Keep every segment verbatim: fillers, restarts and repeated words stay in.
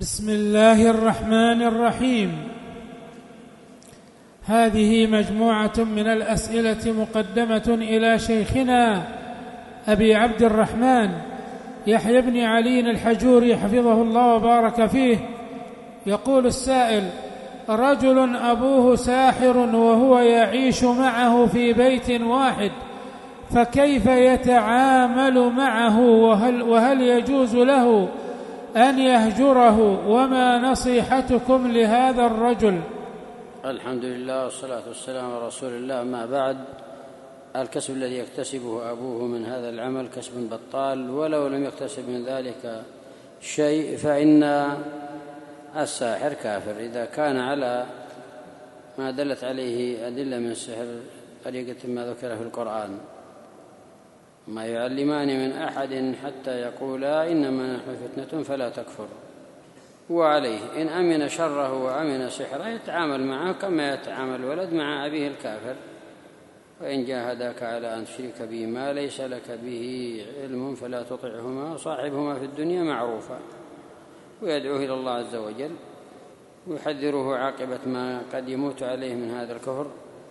بسم الله الرحمن الرحيم. هذه مجموعة من الأسئلة مقدمة إلى شيخنا أبي عبد الرحمن يحيى بن علي الحجوري حفظه الله وبارك فيه. يقول السائل: رجل أبوه ساحر وهو يعيش معه في بيت واحد، فكيف يتعامل معه؟ وهل, وهل يجوز له أن يهجره؟ وما نصيحتكم لهذا الرجل؟ الحمد لله والصلاة والسلام على رسول الله. ما بعد، الكسب الذي يكتسبه أبوه من هذا العمل كسب بطال، ولو لم يكتسب من ذلك شيء فإن الساحر كافر إذا كان على ما دلت عليه أدلة من السحر طريقة ما ذكر في القرآن: ما يعلمان من أحد حتى يقولا إنما نحن فتنة فلا تكفر. وعليه إن أمن شره وأمن سحره يتعامل معه كما يتعامل الولد مع أبيه الكافر. وإن جاهداك على أن تشرك به ما ليس لك به علم فلا تطعهما وصاحبهما في الدنيا معروفا. ويدعوه إلى الله عز وجل ويحذره عاقبة ما قد يموت عليه من هذا الكفر.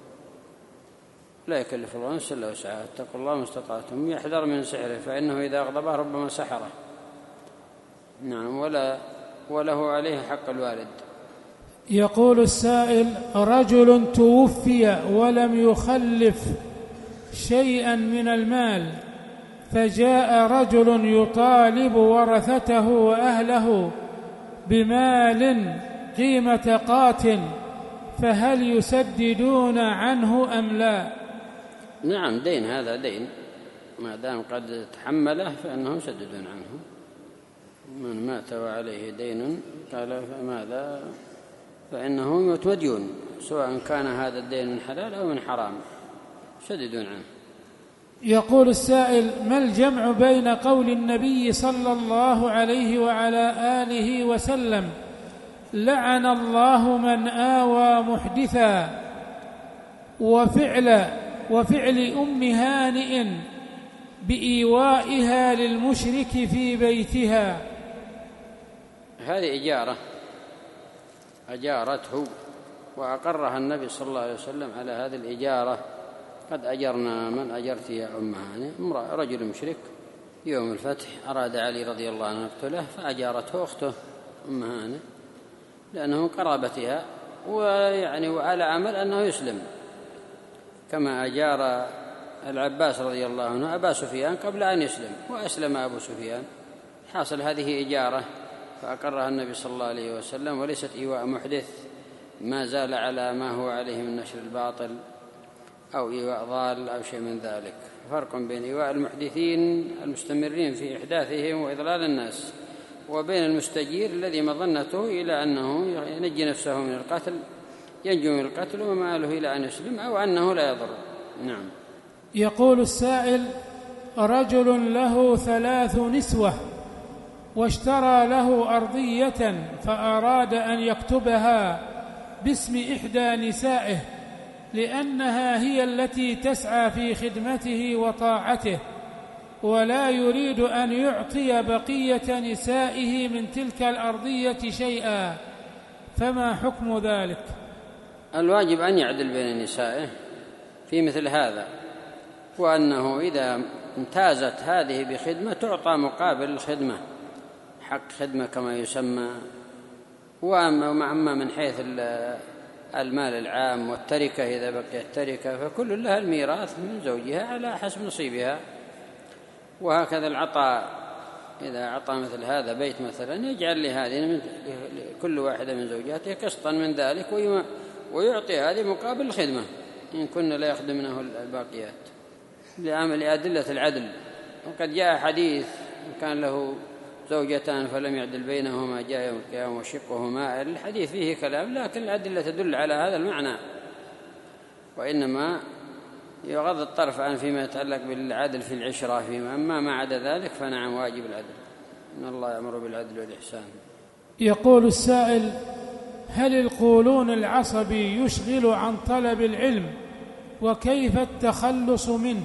لا يكلف الله نفسا إلا وسعها، اتقوا الله ما استطعتم. يحذر من سحره فإنه إذا أغضبه ربما سحره. نعم، ولا وله عليه حق الوالد. يقول السائل: رجل توفي ولم يخلف شيئا من المال، فجاء رجل يطالب ورثته وأهله بمال قيمة قات، فهل يسددون عنه أم لا؟ نعم، دين، هذا دين، ما دام قد تحمله فإنهم يسددون عنه. من مات وعليه دين قال فماذا فإنه مديون، سواء كان هذا الدين من حلال أو من حرام، يسددون عنه. يقول السائل: ما الجمع بين قول النبي صلى الله عليه وعلى آله وسلم: لعن الله من آوى محدثا، وفعل وفعل أم هانئ بإيوائها للمشرك في بيتها؟ هذه إجارة أجارته وأقرها النبي صلى الله عليه وسلم على هذه الإجارة. قد أجرنا من أجرت يا أم هانئ. رجل مشرك يوم الفتح أراد علي رضي الله عنه يقتله، فأجارته أخته أم هانئ لأنه قرابتها، ويعني وعلى أمل أنه يسلم، كما أجار العباس رضي الله عنه أبا سفيان قبل أن يسلم، وأسلم أبو سفيان. حاصل هذه إجارة فأقرها النبي صلى الله عليه وسلم، وليست إيواء محدث ما زال على ما هو عليه من نشر الباطل أو إيواء ضال أو شيء من ذلك. فرق بين إيواء المحدثين المستمرين في إحداثهم وإضلال الناس، وبين المستجير الذي مظنته إلى أنه ينجي نفسه من القتل، ينجو من القتل ومآله إلى أن يسلم، أو أنه لا يضر. نعم. يقول السائل: رجل له ثلاث نسوة واشترى له أرضية، فأراد أن يكتبها باسم إحدى نسائه لأنها هي التي تسعى في خدمته وطاعته، ولا يريد أن يعطي بقية نسائه من تلك الأرضية شيئا، فما حكم ذلك؟ الواجب أن يعدل بين نسائه في مثل هذا، وأنه إذا امتازت هذه بخدمة تعطى مقابل الخدمة، حق خدمة كما يسمى. وأما من حيث المال العام والتركة، إذا بقيت تركة فكل لها الميراث من زوجها على حسب نصيبها. وهكذا العطاء، إذا أعطى مثل هذا بيت مثلا يجعل لهذه كل واحدة من زوجاته قسطا من ذلك، ويعطي هذه مقابل الخدمة إن كنا لا يخدمنه الباقيات، لعمل أدلة العدل. وقد جاء حديث كان له زوجتان فلم يعدل بينهما جاء يوم القيامة وشقه مائل. الحديث فيه كلام، لكن الأدلة تدل على هذا المعنى، وإنما يغض الطرف عن فيما يتعلق بالعدل في العشرة، فيما أما ما عدا ذلك فنعم واجب العدل. إن الله يأمر بالعدل والإحسان. يقول السائل: هل القولون العصبي يشغل عن طلب العلم؟ وكيف التخلص منه؟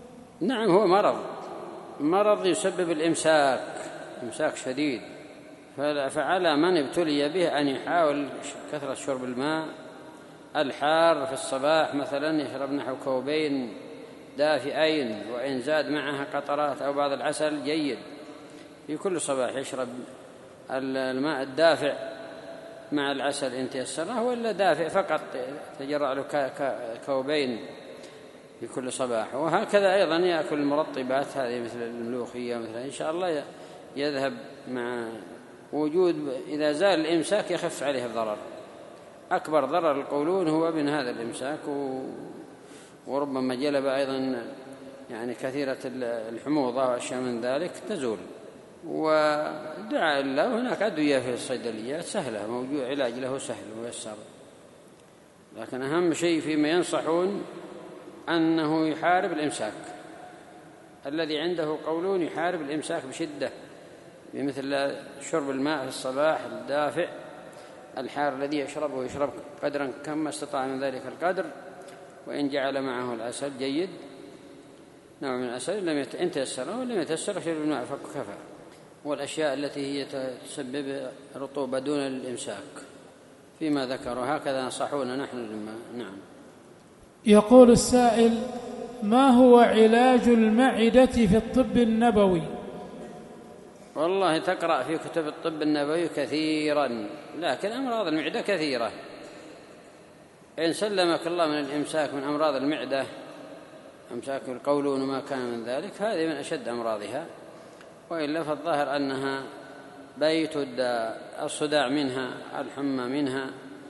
نعم، هو مرض مرض يسبب الإمساك إمساك شديد فعلى من ابتلي به أن يحاول كثرة شرب الماء الحار في الصباح، مثلا يشرب نحو كوبين دافئين، وإن زاد معها قطرات أو بعض العسل جيد. في كل صباح يشرب الماء الدافئ مع العسل إن تيسره، ولا دافئ فقط تجرع له كوبين في كل صباح. وهكذا أيضا يأكل المرطبات هذه مثل الملوخية مثلا، إن شاء الله يذهب مع وجود، إذا زال الإمساك يخف عليه الضرر. أكبر ضرر القولون هو من هذا الإمساك، وربما جلب أيضا يعني كثيرة الحموضة وأشياء من ذلك تزول. ودعاء الله هناك أدوية في الصيدليات سهلة، موجود علاج له سهل ويسر، لكن أهم شيء فيما ينصحون أنه يحارب الإمساك. الذي عنده قولون يحارب الإمساك بشدة، بمثل شرب الماء في الصباح الدافئ الحار الذي يشربه يشرب قدرا كما استطاع من ذلك القدر، وإن جعل معه العسل جيد، نوع من العسل لم يتيسر ولم يتيسر شرب الماء فكفى. والأشياء التي هي تسبب رطوبة دون الإمساك فيما ذكروا، هكذا نصحونا نحن لما. نعم. يقول السائل: ما هو علاج المعدة في الطب النبوي؟ والله تقرأ في كتب الطب النبوي كثيرا، لكن أمراض المعدة كثيرة. إن سلمك الله من الإمساك من أمراض المعدة، إمساك القولون وما كان من ذلك، هذه من أشد أمراضها. وإلا فالظاهر أنها بيت الداء، الصداع منها، الحمى منها،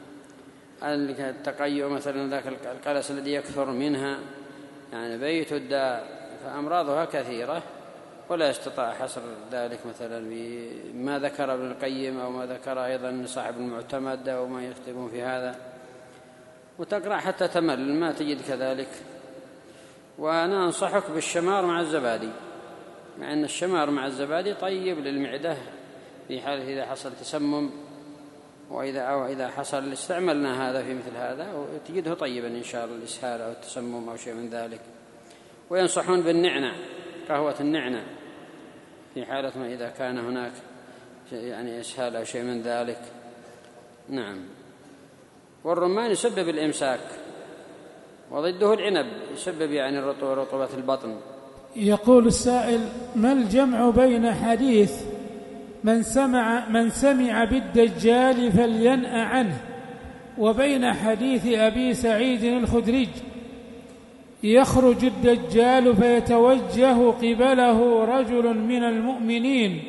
التقيؤ مثلا ذاك القلس الذي يكثر منها، يعني بيت الداء. فأمراضها كثيرة ولا يستطاع حصر ذلك مثلا بما ذكر ابن القيم أو ما ذكر أيضا صاحب المعتمد أو ما يكتبون في هذا. وتقرأ حتى تمل ما تجد كذلك. وأنا أنصحك بالشمار مع الزبادي، مع أن الشمار مع الزبادي طيب للمعدة في حال إذا حصل تسمم، وإذا أو إذا حصل استعملنا هذا في مثل هذا وتجده طيبا إن شاء الله الإسهال أو التسمم أو شيء من ذلك. وينصحون بالنعنع، قهوة النعنع، في حالة ما إذا كان هناك يعني إسهال أو شيء من ذلك. نعم. والرمان يسبب الإمساك، وضده العنب يسبب يعني رطوبة البطن. يقول السائل: ما الجمع بين حديث من سمع, من سمع بالدجال فلينأ عنه، وبين حديث أبي سعيد الخدري يخرج الدجال فيتوجه قبله رجل من المؤمنين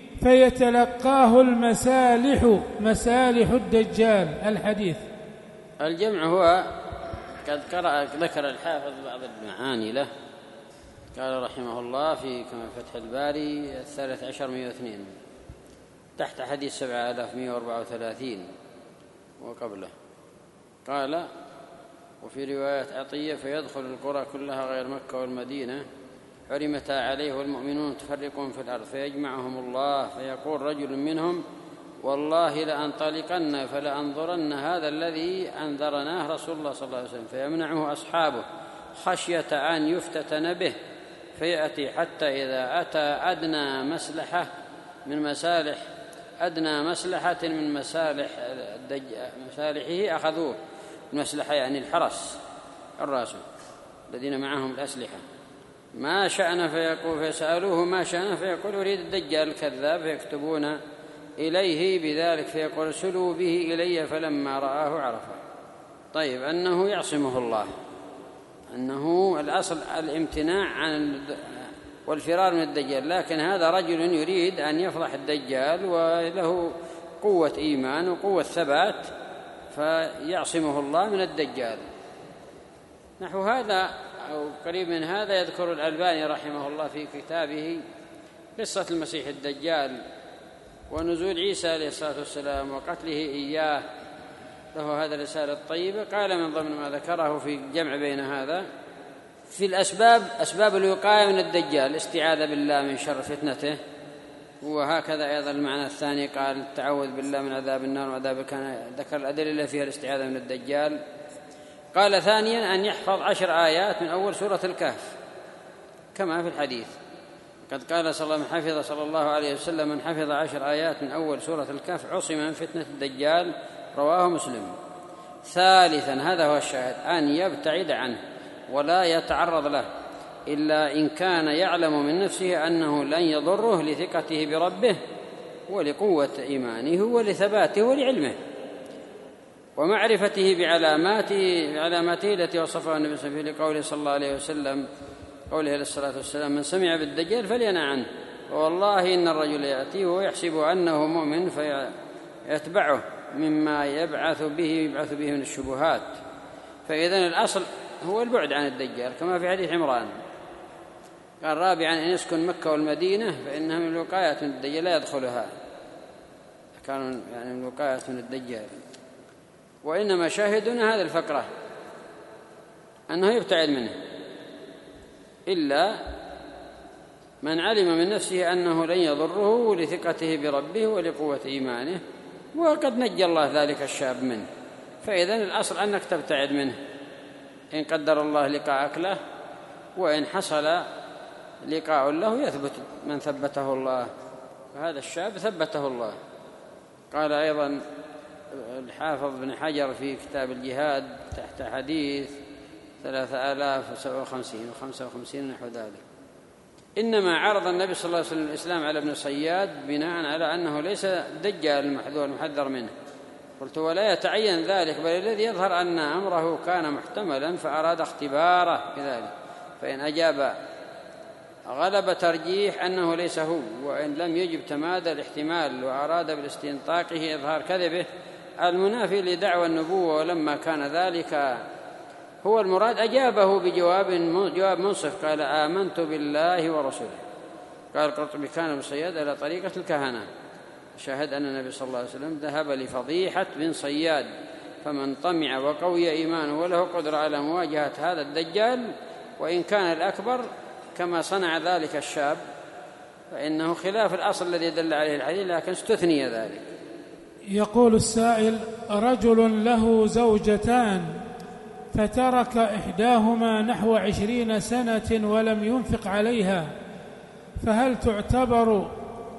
فيتلقاه المسالح مسالح الدجال الحديث؟ الجمع هو قد قرأ ذكر الحافظ بعض المعاني له، قال رحمه الله في فتح الباري الثالث عشر مئة واثنين تحت حديث سبعة آلاف مئة وأربعة وثلاثين وقبله، قال: وفي رواية عطية: فيدخل القرى كلها غير مكة والمدينة حرمتا عليه والمؤمنون تفرقون في الأرض فيجمعهم الله فيقول رجل منهم: والله لأنطلقن فلأنظرن هذا الذي أنذرناه رسول الله صلى الله عليه وسلم، فيمنعه أصحابه خشية أن يفتتن به، فيأتي حتى إذا أتى أدنى مسلحة من مسالح أدنى مسلحة من مسالح مسالحه أخذوه. المسلحة يعني الحرس الراس الذين معهم الأسلحة. ما شأن فيقول فيسألوه ما شأن فيقول: أريد الدجال الكذاب، فيكتبون إليه بذلك فيقول: ارسلوا به إلي، فلما رآه عرفه. طيب، أنه يعصمه الله، أنه الأصل الامتناع عن والفرار من الدجال، لكن هذا رجل يريد أن يفضح الدجال وله قوة إيمان وقوة ثبات، فيعصمه الله من الدجال. نحو هذا أو قريب من هذا يذكر الألباني رحمه الله في كتابه قصة المسيح الدجال ونزول عيسى عليه الصلاة والسلام وقتله إياه، له هذا الرسالة الطيبة. قال من ضمن ما ذكره في الجمع بين هذا في الأسباب أسباب الوقاية من الدجال الاستعاذة بالله من شر فتنته، وهكذا أيضا المعنى الثاني قال التعوذ بالله من عذاب النار وعذاب كان، ذكر الأدلة فيها الاستعاذة من الدجال. قال ثانيا أن يحفظ عشر آيات من أول سورة الكهف كما في الحديث، قد قال صلى الله من حفظ صلى الله عليه وسلم من حفظ عشر آيات من أول سورة الكهف عصم من فتنة الدجال، رواه مسلم. ثالثا، هذا هو الشاهد، أن يبتعد عنه ولا يتعرض له إلا إن كان يعلم من نفسه أنه لن يضره لثقته بربه ولقوة إيمانه ولثباته ولعلمه ومعرفته بعلاماته بعلاماته التي وصفها النبي صلى الله عليه وسلم لقوله صلى الله عليه وسلم قوله عليه الصلاة والسلام من سمع بالدجال فلينأ عنه، والله إن الرجل يأتيه ويحسب أنه مؤمن فيتبعه مما يبعث به يبعث به من الشبهات. فإذن الأصل هو البعد عن الدجال كما في حديث عمران. قال رابعا أن يسكن مكة والمدينة فإنها من الوقاية من الدجال لا يدخلها، كانوا يعني من الوقاية من الدجال. وإنما شاهدنا هذه الفقرة أنه يبتعد منه إلا من علم من نفسه أنه لن يضره لثقته بربه ولقوة إيمانه، وقد نجى الله ذلك الشاب منه. فإذن الأصل أنك تبتعد منه إن قدر الله لقاءك له، وإن حصل لقاء له يثبت من ثبته الله، فهذا الشاب ثبته الله. قال أيضا الحافظ بن حجر في كتاب الجهاد تحت حديث ثلاثة آلاف وسبعة وخمسين وخمسة وخمسين نحو ذلك: إنما عرض النبي صلى الله عليه وسلم الإسلام على ابن صياد بناء على أنه ليس دجال المحذور المحذر منه. قلت ولا يتعين ذلك، بل الذي يظهر أن أمره كان محتملا فأراد اختباره بذلك، فإن أجاب غلب ترجيح أنه ليس هو، وإن لم يجب تمادى الاحتمال وأراد بالاستنطاقه إظهار كذبه المنافي لدعوى النبوة، ولما كان ذلك هو المراد أجابه بجواب جواب منصف قال آمنت بالله ورسوله. قال القرطبي كان ابن صياد على طريقة الكهنة. شاهد أن النبي صلى الله عليه وسلم ذهب لفضيحة بن صياد، فمن طمع وقوي إيمانه وله قدرة على مواجهة هذا الدجال وإن كان الأكبر كما صنع ذلك الشاب فإنه خلاف الأصل الذي دل عليه الحديث، لكن استثني ذلك. يقول السائل: رجل له زوجتان فترك إحداهما نحو عشرين سنة ولم ينفق عليها، فهل تعتبر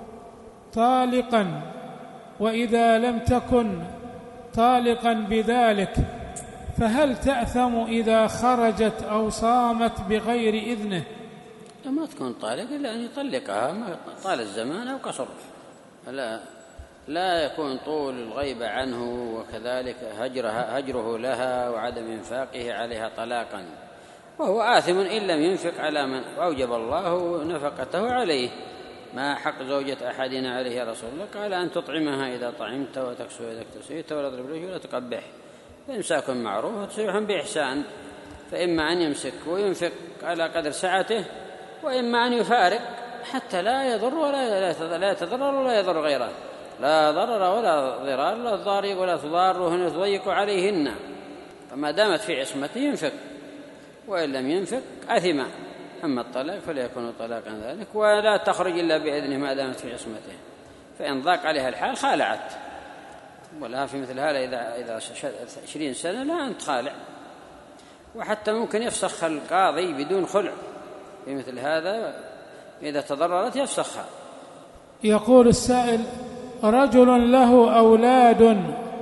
طالقا؟ وإذا لم تكن طالقا بذلك فهل تأثم إذا خرجت أو صامت بغير إذنه؟ ما تكون طالق إلا أن يطلقها طال الزمان أو قصر، لا لا يكون طول الغيبة عنه وكذلك هجرها هجره لها وعدم إنفاقه عليها طلاقا، وهو آثم إن لم ينفق على من أوجب الله نفقته عليه. ما حق زوجة أحدنا عليه يا رسول الله؟ قال أن تطعمها إذا طعمت وتكسو إذا اكتسيت ولا تضرب ولا تقبح، فإمساك معروف وتسريح بإحسان. فإما أن يمسك وينفق على قدر سعته، وإما أن يفارق حتى لا يضر ولا لا يتضرر ولا يضر غيره، لا ضرر ولا ضرار، لا تضارق ولا تضاره تضيق عليهن. فما دامت في عصمته ينفق، وإن لم ينفق أثم. أما الطلاق فليكون طلاقا ذلك، ولا تخرج إلا بإذنه ما دامت في عصمته، فإن ضاق عليها الحال خالعت. ولا في مثل هذا إذا إذا عشرين سنة لا أن تخالع، وحتى ممكن يفسخ القاضي بدون خلع في مثل هذا، إذا تضررت يفسخها. يقول السائل: رجل له أولاد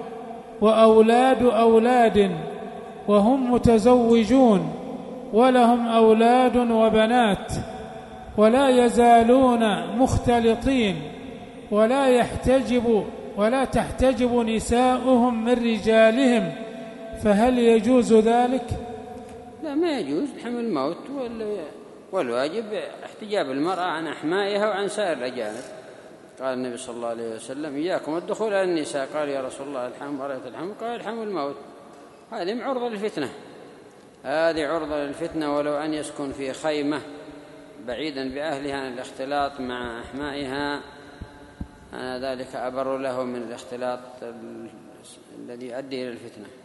وأولاد أولاد وهم متزوجون ولهم أولاد وبنات، ولا يزالون مختلطين، ولا يحتجب ولا تحتجب نساؤهم من رجالهم، فهل يجوز ذلك؟ لا، ما يجوز حمل الموت، والواجب احتجاب المرأة عن أحمائها وعن سائر الأجانب. قال النبي صلى الله عليه وسلم: إياكم الدخول على النساء. قال يا رسول الله الحم أرأيت الحم؟ قال الحم الموت. هذه عرضة للفتنة، هذه عرضة للفتنة، ولو أن يسكن في خيمة بعيدا بأهلها عن الاختلاط مع أحمائها، أنا ذلك أبر له من الاختلاط الذي يؤدي إلى الفتنة.